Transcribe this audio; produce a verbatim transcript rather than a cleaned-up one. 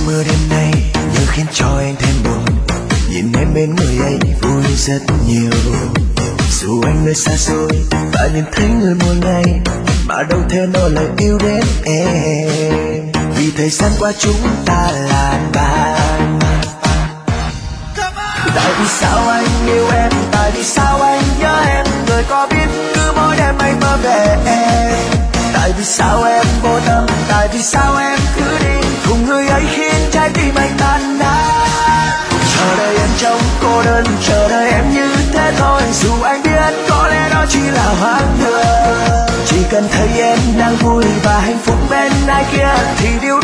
mưa đêm nay như khiến cho anh thêm buồn. Nhìn em bên người ấy vui rất nhiều. Dù anh nơi xa xôi và nhìn thấy người mỗi ngày, mà đâu thể nói lời yêu đến em. Vì thời gian qua chúng ta là bạn. Tại vì sao anh yêu em, tại vì sao anh nhớ em, người có biết cứ mỗi đêm anh mơ về em. Tại vì sao em vô tâm, tại vì sao em cứ đi cùng người ấy khiến trái tim anh tan nát. Chờ đợi em trong cô đơn, chờ đợi em như thế thôi. Dù anh biết có lẽ đó chỉ là hoang đường, chỉ cần thấy em đang vui và hạnh phúc bên ai kia thì điều